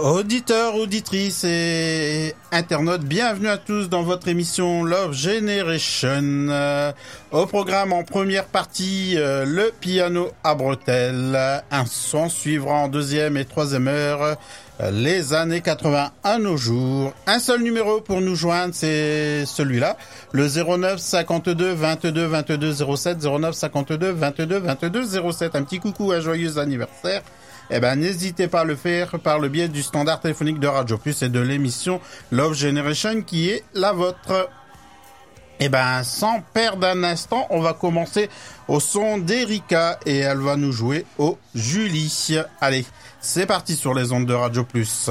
Auditeurs, auditrices et internautes, bienvenue à tous dans votre émission Love Generation. Au programme en première partie, le piano à bretelles. Un son suivra en deuxième et troisième heure, les années 80 à nos jours. Un seul numéro pour nous joindre, c'est celui-là, le 09 52 22 22 07, 09 52 22 22 07. Un petit coucou, un joyeux anniversaire. Eh ben, n'hésitez pas à le faire par le biais du standard téléphonique de Radio Plus et de l'émission Love Generation qui est la vôtre. Eh ben, sans perdre un instant, on va commencer au son d'Erika et elle va nous jouer au Julie. Allez, c'est parti sur les ondes de Radio Plus.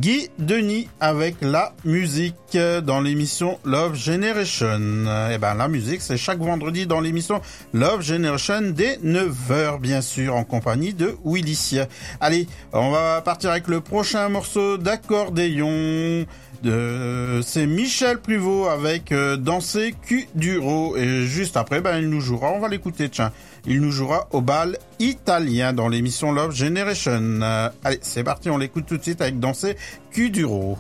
Guy Denis avec la musique dans l'émission Love Generation. Et ben la musique, c'est chaque vendredi dans l'émission Love Generation dès 9h, bien sûr, en compagnie de Willy. Allez, on va partir avec le prochain morceau d'accordéon. C'est Michel Pluvaux avec Danser Q Duro. Et juste après, il nous jouera, on va l'écouter, tiens. Il nous jouera au bal italien dans l'émission Love Generation. Allez, c'est parti, on l'écoute tout de suite avec Danser Q Duro.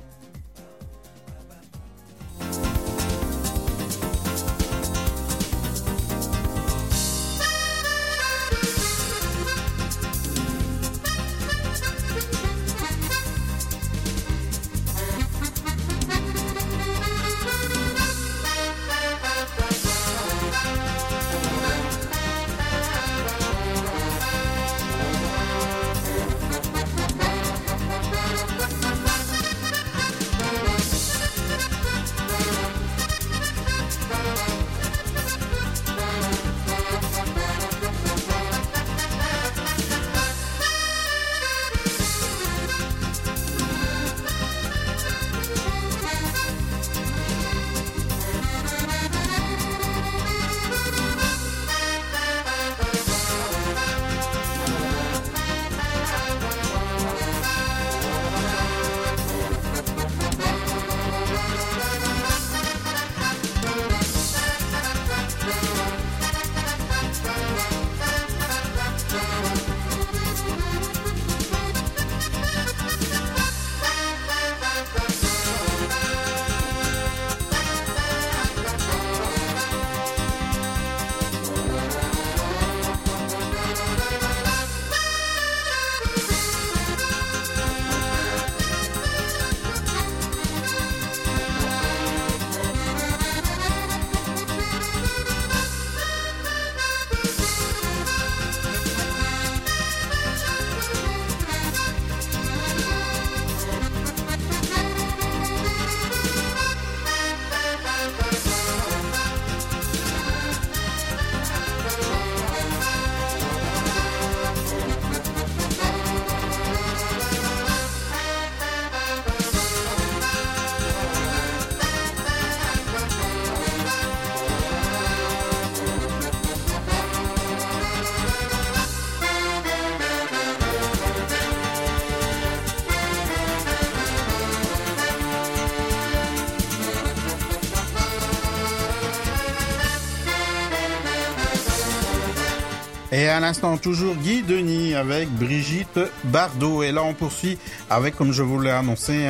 Et à l'instant, toujours Guy Denis avec Brigitte Bardot. Et là, on poursuit avec, comme je vous l'ai annoncé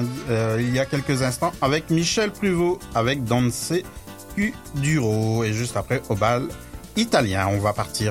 il y a quelques instants, avec Michel Pluvaux, avec Danser Q Duro. Et juste après, au bal italien, on va partir.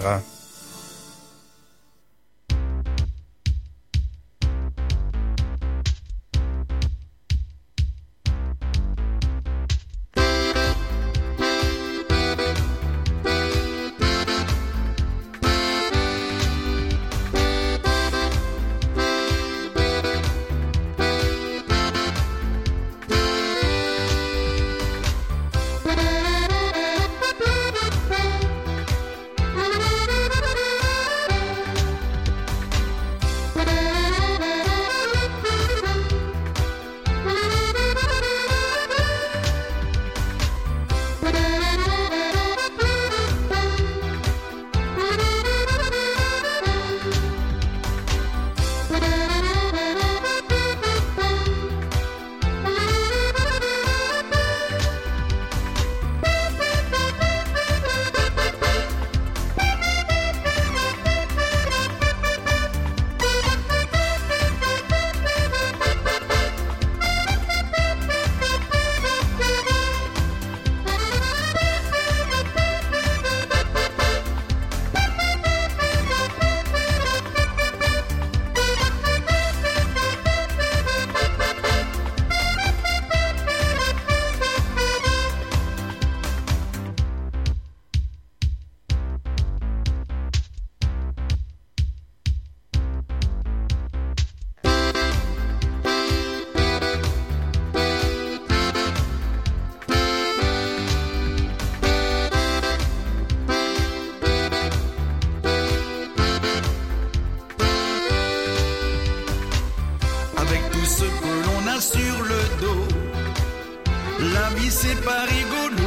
c'est pas rigolo.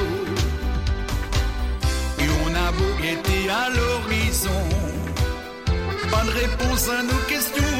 Et on a beau guetter à l'horizon, pas de réponse à nos questions.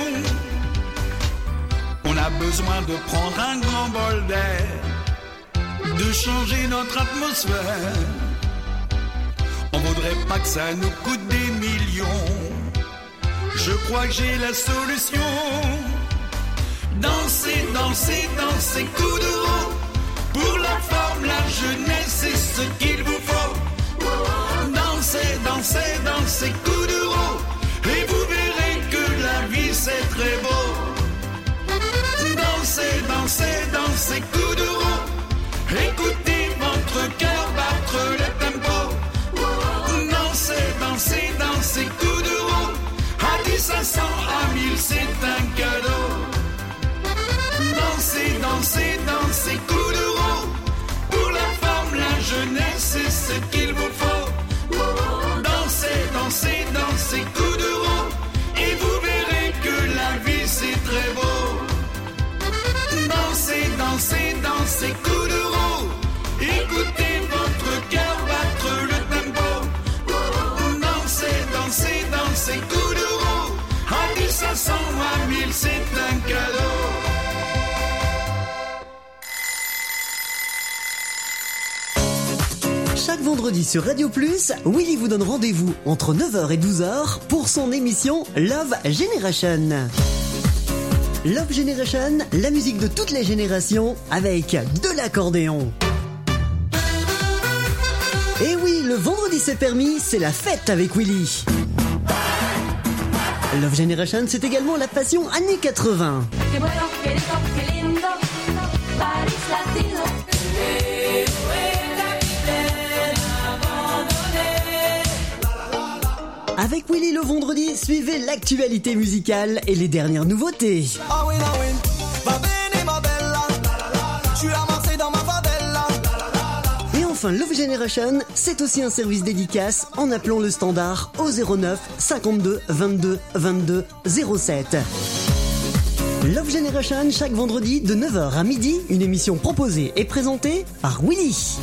On a besoin de prendre un grand bol d'air, de changer notre atmosphère. On voudrait pas que ça nous coûte des millions. Je crois que j'ai la solution. Danser, danser, danser, coup de roue. Pour la forme, la jeunesse, c'est ce qu'il vous faut. Dansez, dansez, dansez, coup de roue. Et vous verrez que la vie c'est très beau. Dansez, dansez, dansez, coup de roue. Écoutez votre cœur battre le tempo. Dansez, dansez, dansez, coup de roue. À 10, à 100, à 1000, c'est un cadeau. Dansez, dansez, dansez, coup de roue. Pour la forme, la jeunesse, c'est ce qu'il vous faut. Dansez, dansez, dansez, coup de roue. Et vous verrez que la vie c'est très beau. Dansez, dansez, dansez, coup de roue. Écoutez votre cœur battre le tempo. Dansez, dansez, dansez, coup de roue. À 10, à 100, à 1000, c'est un cadeau. Chaque vendredi sur Radio Plus, Willy vous donne rendez-vous entre 9h et 12h pour son émission Love Generation. Love Generation, la musique de toutes les générations avec de l'accordéon. Et oui, le vendredi c'est permis, c'est la fête avec Willy. Love Generation, c'est également la passion années 80. Avec Willy le vendredi, suivez l'actualité musicale et les dernières nouveautés. Et enfin, Love Generation, c'est aussi un service dédicace en appelant le standard au 09 52 22 22 07. Love Generation, chaque vendredi de 9h à midi, une émission proposée et présentée par Willy.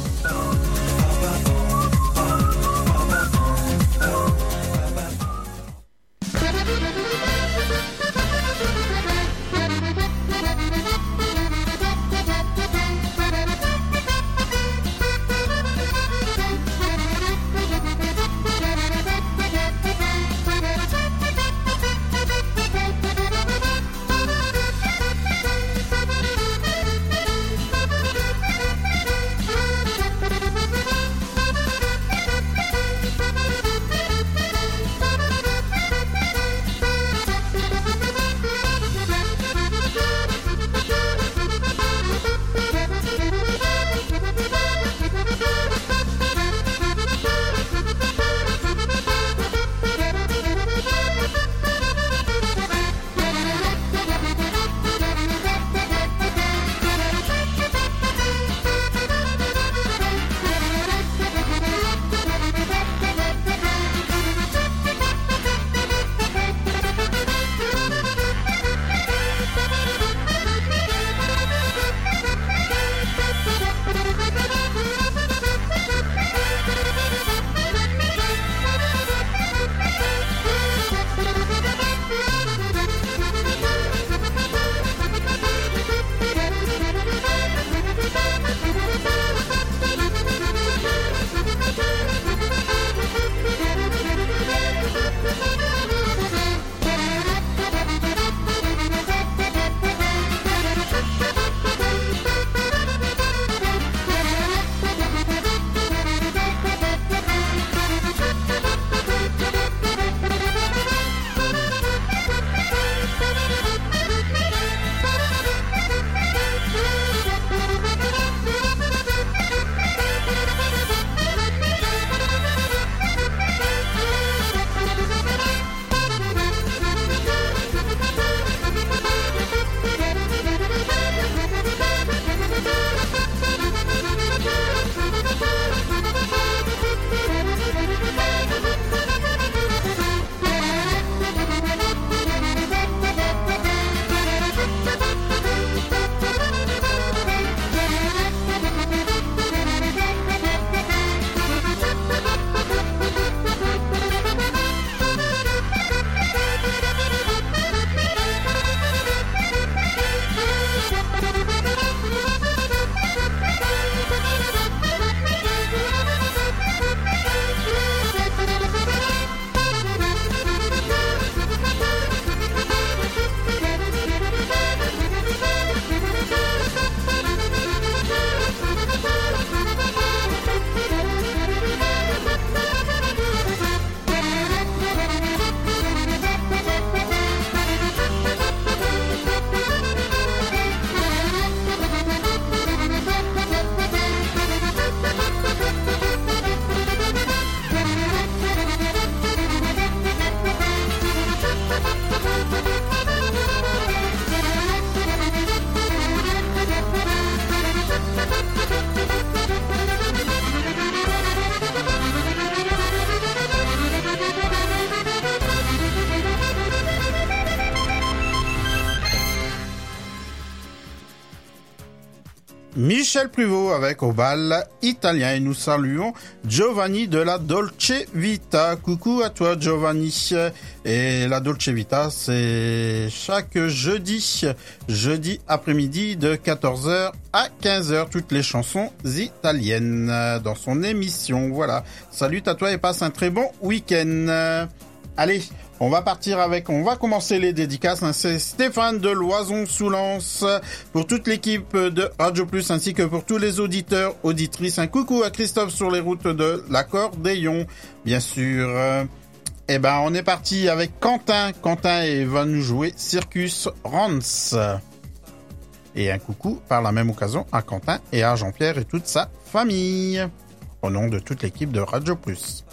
Michel Pruvot avec au bal italien et nous saluons Giovanni de la Dolce Vita. Coucou à toi Giovanni. Et la Dolce Vita c'est chaque jeudi après-midi de 14h à 15h toutes les chansons italiennes dans son émission. Voilà. Salut à toi et passe un très bon week-end. Allez, on va commencer les dédicaces. C'est Stéphane de Loison-sous-Lens pour toute l'équipe de Radio Plus ainsi que pour tous les auditeurs, auditrices. Un coucou à Christophe sur les routes de l'accordéon, bien sûr. On est parti avec Quentin. Quentin va nous jouer Circus Rance. Et un coucou par la même occasion à Quentin et à Jean-Pierre et toute sa famille. Au nom de toute l'équipe de Radio Plus.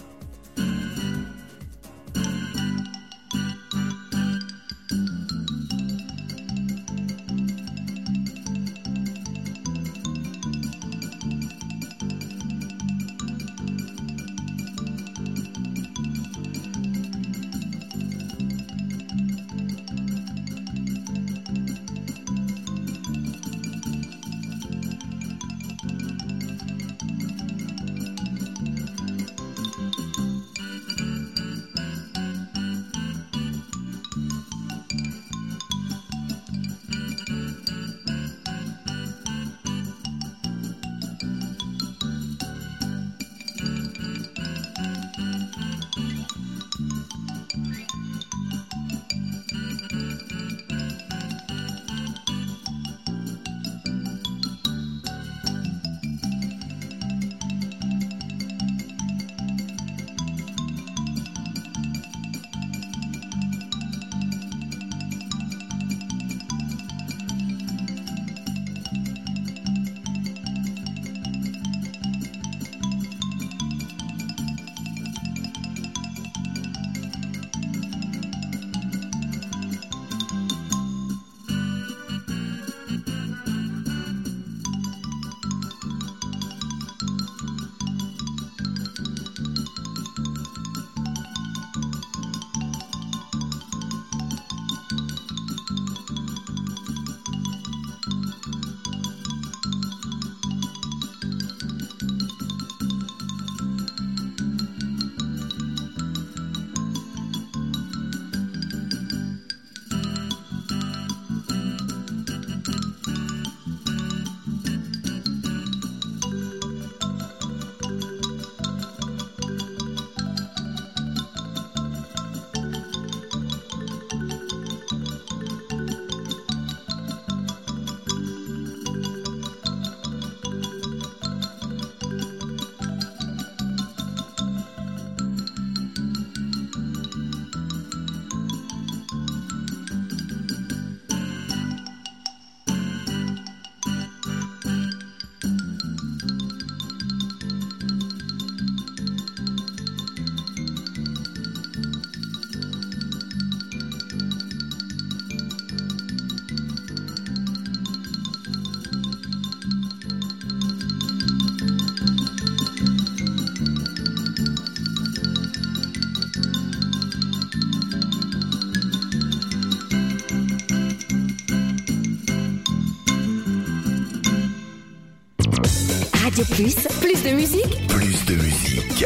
Radio Plus, plus de musique. Plus de musique.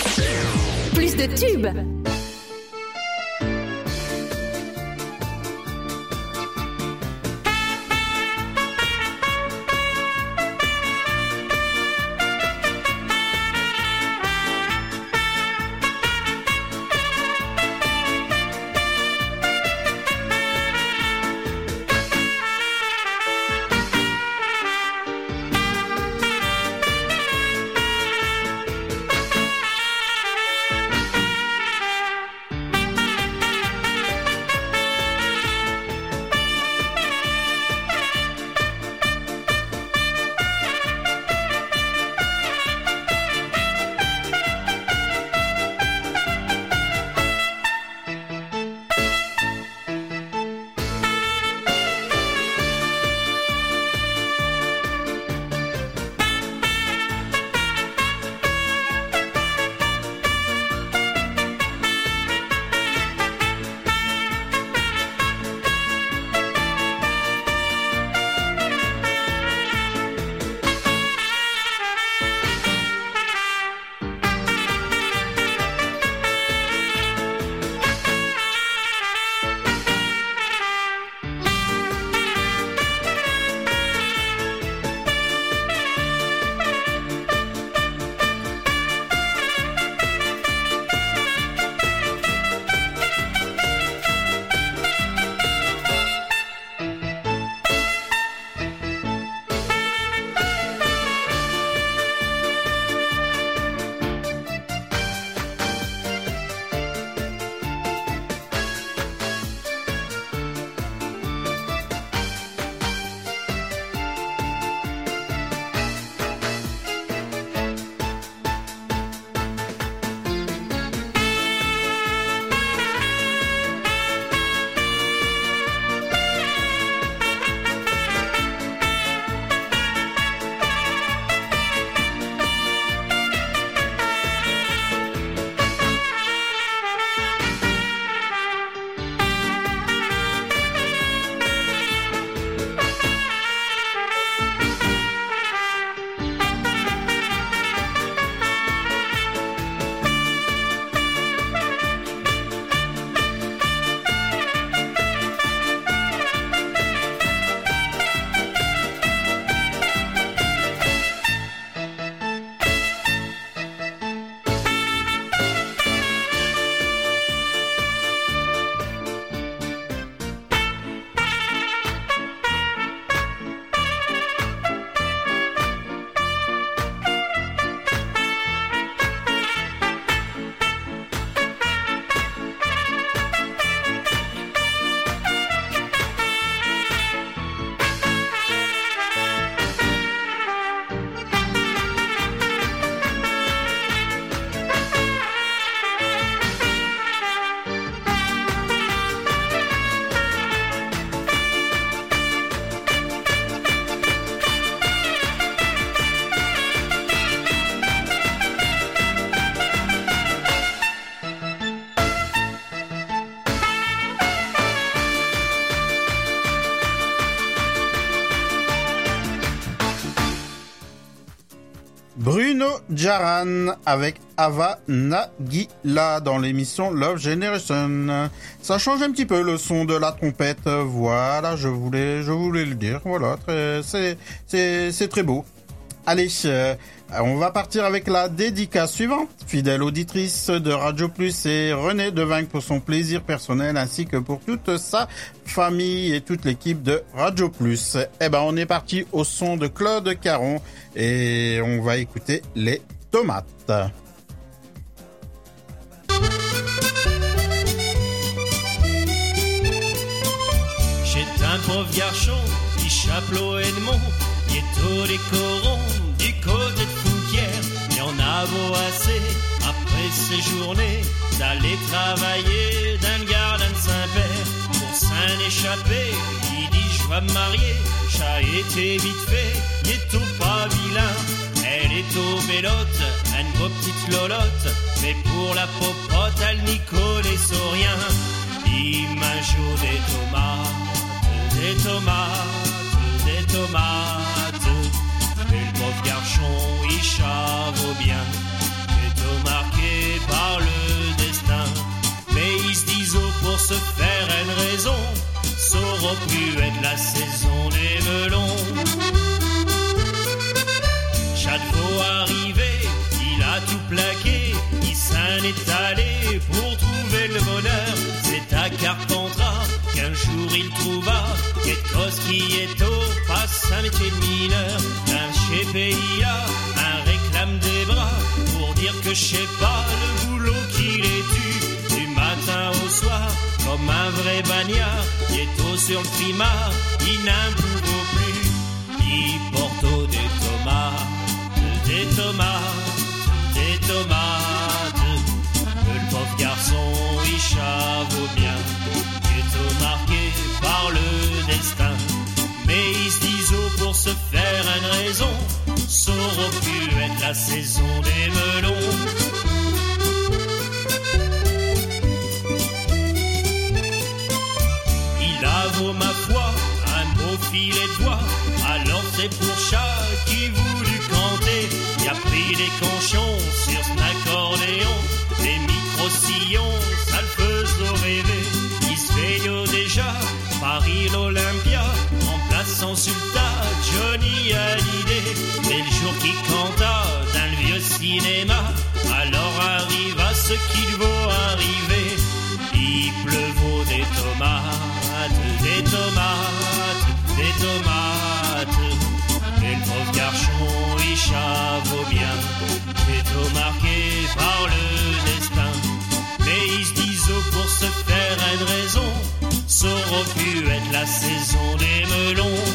Plus de tubes. Jaran avec Ava Nagila dans l'émission Love Generation. Ça change un petit peu le son de la trompette. Voilà, je voulais le dire. Voilà, c'est très beau. Allez, on va partir avec la dédicace suivante. Fidèle auditrice de Radio Plus et René Devingue pour son plaisir personnel ainsi que pour toute sa famille et toute l'équipe de Radio Plus. Eh ben, on est parti au son de Claude Caron et on va écouter les tomates. J'étais un pauvre garçon, qui chapelot Edmond, qui est au décoron du côté de Fouquière. Il y en a beau assez, après ces journées, d'aller travailler d'un gardien de Saint-Père. Pour s'en échapper, il dit je vais me marier, ça a été vite fait, il est au pas vilain. Elle est au bélote, une beau petite lolotte, mais pour la popote, elle n'y connaît sur rien. Il m'a joué des tomates, des tomates, et le pauvre garçon, il chavo bien, est marqué par le destin. Mais ils se disent pour se faire une raison, ça aurait pu être la saison des melons. Château arrivé, il a tout plaqué, il s'en est allé pour trouver le bonheur. C'est à Carpentras qu'un jour il trouva quelque chose qui est au passe un métier de mineur. Un chez PIA, un réclame des bras pour dire que je sais pas le boulot qu'il est tue. Du matin au soir, comme un vrai bagnard, il est au sur le primard, il n'en peut plus. Il porte au des tomates. Des tomates, le pauvre garçon, il chavo bien, est marqué par le destin. Mais ils se disent pour se faire une raison, ça aurait pu être la saison des melons. Il a vaut ma foi, un beau filet de bois, alors c'est pour chat qui voulut canter. Il a pris des conchons sur son accordéon, des micro-sillons, ça le faisait rêver. Il se fait déjà Paris l'Olympia, en plaçant sur le tas Johnny Hallyday. Mais le jour qu'il canta dans le vieux cinéma, alors arriva ce qu'il vaut arriver. Il pleuvait des tomates, des tomates, des tomates. Et le pauvre garçon, il chavo bien, est marqué par le destin. Mais ils se disent pour se faire une raison, ça aurait pu être la saison des melons.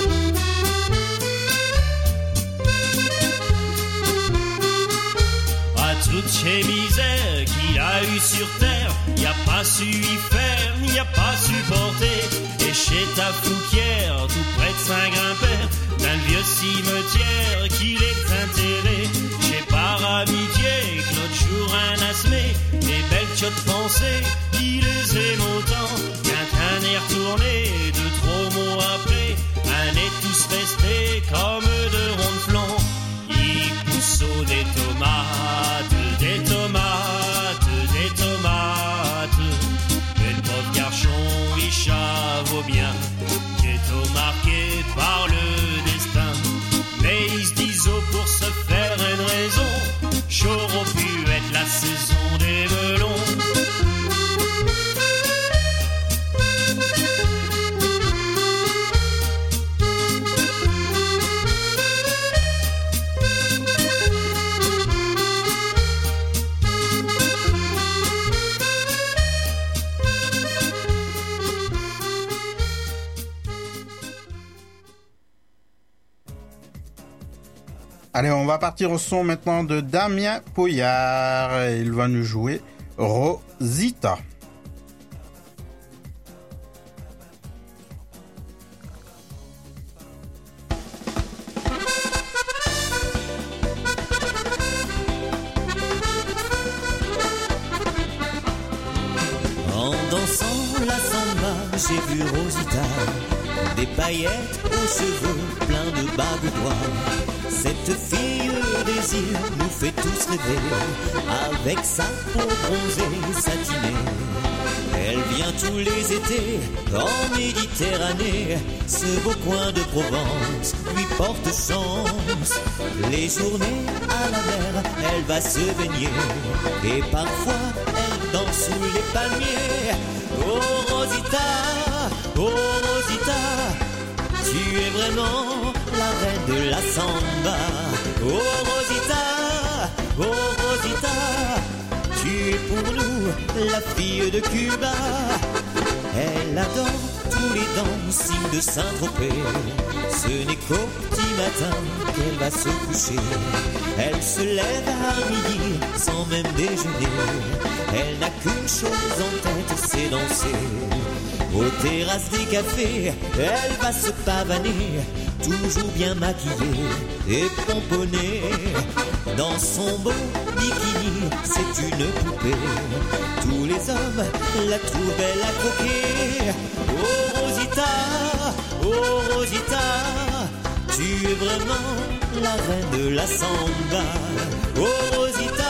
À toutes ces misères qu'il a eues sur terre, il a pas su y faire, il a pas supporté. Et chez ta Fouquière, tout près de Saint-Grimpère, dans le vieux cimetière qu'il est enterré. J'ai par amitié que l'autre jour un asmé, les belles chiottes pensées, il les aime autant. Quand un est retourné, de trop mots après, un est tous restés comme de ronds flancs. Il pousse au des tomates, des tomates, des tomates. Et le pauvre garçon, il chavo bien, est marqué par le destin. Mais ils se disent pour se faire une raison, j'aurais pu être la saison des melons. Allez, on va partir au son maintenant de Damien Poyard. Il va nous jouer Rosita. En dansant la samba, j'ai vu Rosita, des paillettes aux cheveux pleins de bagues d'oie. Cette fille des îles nous fait tous rêver, avec sa peau bronzée satinée. Elle vient tous les étés en Méditerranée, ce beau coin de Provence lui porte chance. Les journées à la mer, elle va se baigner, et parfois elle danse sous les palmiers. Oh Rosita, tu es vraiment la reine de la samba. Oh Rosita, tu es pour nous la fille de Cuba. Elle adore tous les dancings de Saint-Tropez. Ce n'est qu'au petit matin qu'elle va se coucher. Elle se lève à midi sans même déjeuner. Elle n'a qu'une chose en tête, c'est danser. Aux terrasses des cafés, elle va se pavaner, toujours bien maquillée et pomponnée. Dans son beau bikini, c'est une poupée. Tous les hommes la trouvent belle à croquer. Oh Rosita, tu es vraiment la reine de la samba. Oh Rosita,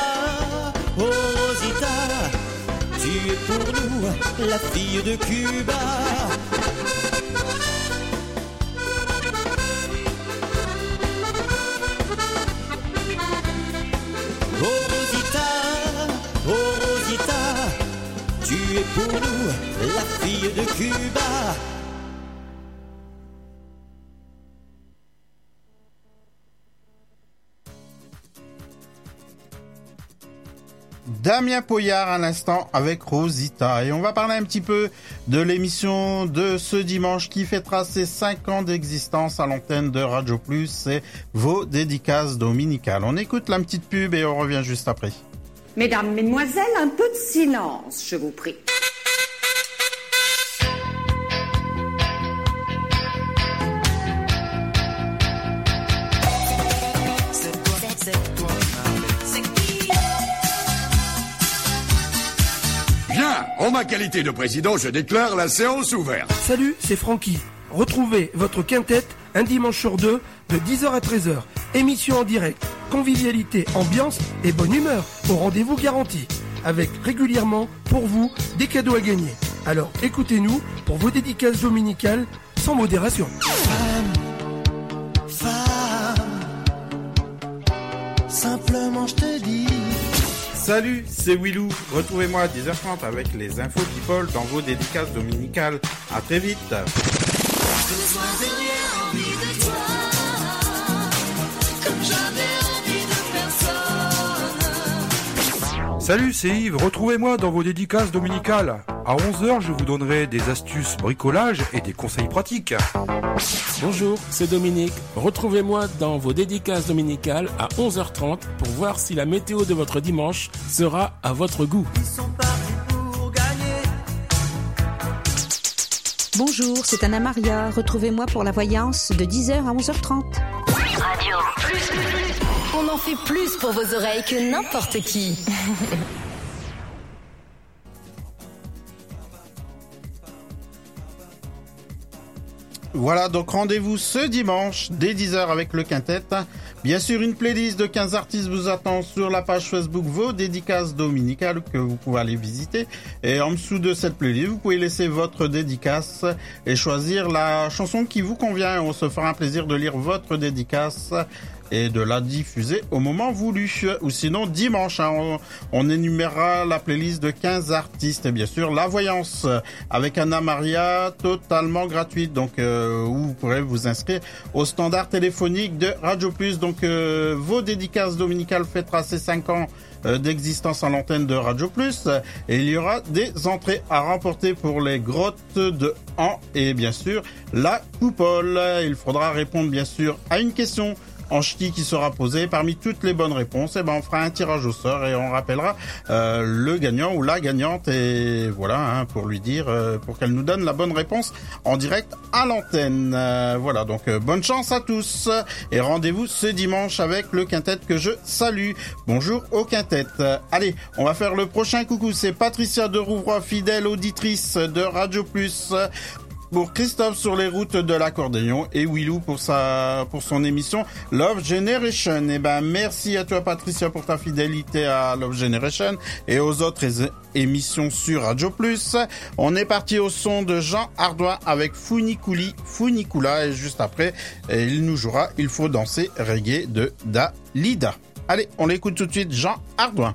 tu es pour nous la fille de Cuba. Oh Rosita, tu es pour nous la fille de Cuba. Damien Poyard à l'instant avec Rosita. Et on va parler un petit peu de l'émission de ce dimanche qui fêtera ses 5 ans d'existence à l'antenne de Radio Plus. C'est vos dédicaces dominicales. On écoute la petite pub et on revient juste après. Mesdames, mesdemoiselles, un peu de silence, je vous prie. Bien, en ma qualité de président, je déclare la séance ouverte. Salut, c'est Francky. Retrouvez votre quintette un dimanche sur deux de 10h à 13h. Émission en direct, convivialité, ambiance et bonne humeur au rendez-vous garanti. Avec régulièrement, pour vous, des cadeaux à gagner. Alors écoutez-nous pour vos dédicaces dominicales sans modération. Femme, simplement je te dis. Salut, c'est Willou. Retrouvez-moi à 10h30 avec les infos people dans vos dédicaces dominicales. À très vite. Salut, c'est Yves. Retrouvez-moi dans vos dédicaces dominicales. À 11h, je vous donnerai des astuces bricolage et des conseils pratiques. Bonjour, c'est Dominique. Retrouvez-moi dans vos dédicaces dominicales à 11h30 pour voir si la météo de votre dimanche sera à votre goût. Bonjour, c'est Anna Maria. Retrouvez-moi pour la voyance de 10h à 11h30. Radio Plus. On en fait plus pour vos oreilles que n'importe qui. Voilà, donc rendez-vous ce dimanche dès 10h avec le Quintet. Bien sûr, une playlist de 15 artistes vous attend sur la page Facebook Vos Dédicaces Dominicales que vous pouvez aller visiter. Et en dessous de cette playlist, vous pouvez laisser votre dédicace et choisir la chanson qui vous convient. On se fera un plaisir de lire votre dédicace et de la diffuser au moment voulu. Ou sinon, dimanche, on énumérera la playlist de 15 artistes. Et bien sûr, la voyance avec Anna Maria, totalement gratuite. Donc, où vous pourrez vous inscrire au standard téléphonique de Radio Plus. Donc, vos dédicaces dominicales fêtera ses 5 ans d'existence à l'antenne de Radio Plus. Et il y aura des entrées à remporter pour les grottes de Han et bien sûr, la coupole. Il faudra répondre bien sûr à une question en ch'ti qui sera posé. Parmi toutes les bonnes réponses, on fera un tirage au sort et on rappellera le gagnant ou la gagnante et voilà, pour lui dire, pour qu'elle nous donne la bonne réponse en direct à l'antenne. Voilà, donc bonne chance à tous et rendez-vous ce dimanche avec le Quintet que je salue. Bonjour au Quintet. Allez, on va faire le prochain coucou. C'est Patricia de Rouvroy, fidèle auditrice de Radio Plus. pour Christophe sur les routes de l'accordéon et Willou pour son émission Love Generation. Eh ben, merci à toi Patricia pour ta fidélité à Love Generation et aux autres émissions sur Radio Plus. On est parti au son de Jean Ardouin avec Funicula et juste après, il nous jouera Il faut danser reggae de Dalida. Allez, on l'écoute tout de suite, Jean Ardouin.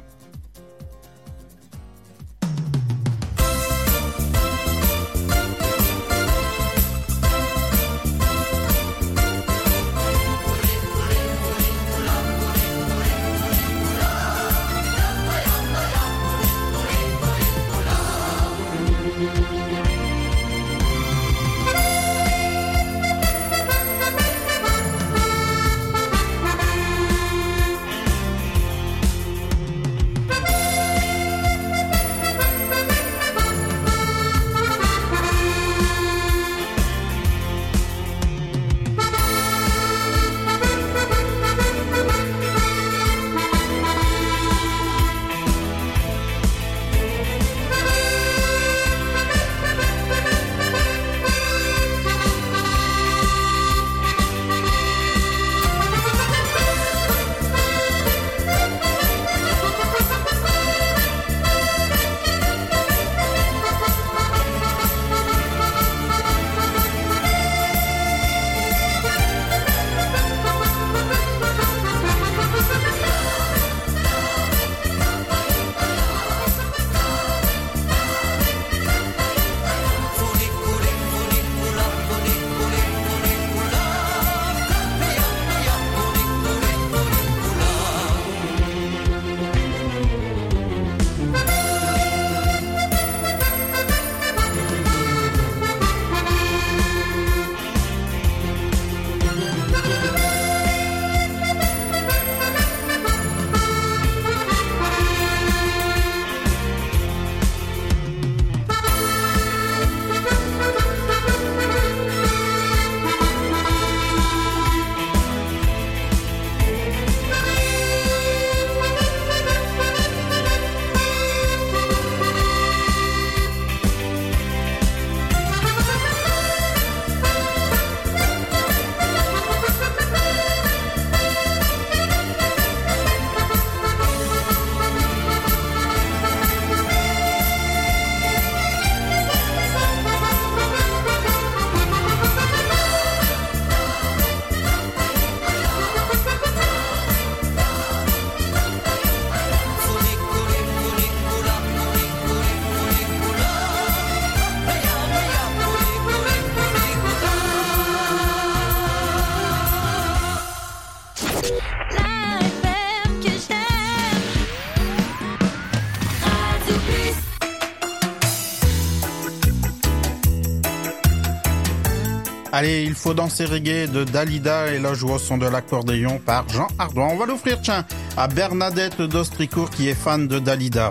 Allez, il faut danser reggae de Dalida et là joue au son de l'accordéon par Jean Ardouin. On va l'offrir, tiens, à Bernadette d'Ostricourt qui est fan de Dalida.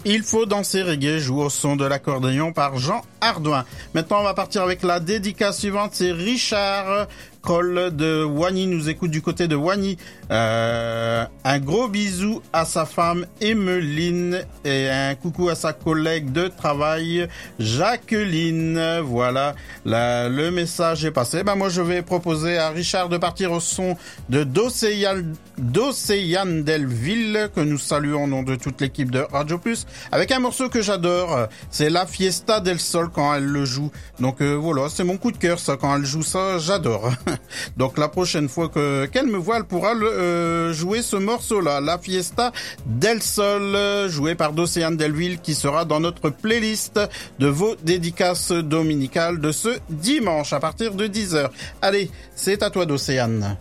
Il faut danser reggae joue au son de l'accordéon par Jean Ardouin. Maintenant, on va partir avec la dédicace suivante. C'est Richard Kroll de Wagny, nous écoute du côté de Wagny. Un gros bisou à sa femme Emeline et un coucou à sa collègue de travail Jacqueline. Voilà, le message est passé. Moi, je vais proposer à Richard de partir au son de d'Océane Delville, que nous saluons au nom de toute l'équipe de Radio Plus, avec un morceau que j'adore. C'est La Fiesta del Sol quand elle le joue. Donc voilà, c'est mon coup de cœur ça, quand elle joue ça, j'adore. Donc la prochaine fois qu'elle me voit, elle pourra jouer ce morceau-là, La Fiesta del Sol, joué par d'Océane Delville, qui sera dans notre playlist de vos dédicaces dominicales de ce dimanche à partir de 10h. Allez, c'est à toi d'Océane.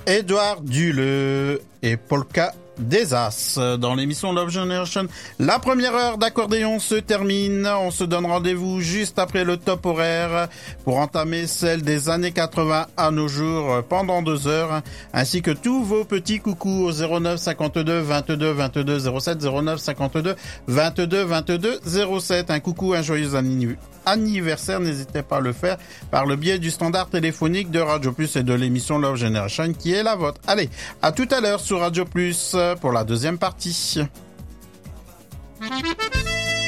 Édouard Duleux et Polka des As. Dans l'émission Love Generation, la première heure d'accordéon se termine. On se donne rendez-vous juste après le top horaire pour entamer celle des années 80 à nos jours pendant 2 heures, ainsi que tous vos petits coucous au 09 52 22 22 07, 09 52 22 22 07. Un coucou, un joyeux anniversaire, n'hésitez pas à le faire par le biais du standard téléphonique de Radio Plus et de l'émission Love Generation qui est la vôtre. Allez, à tout à l'heure sur Radio Plus pour la deuxième partie.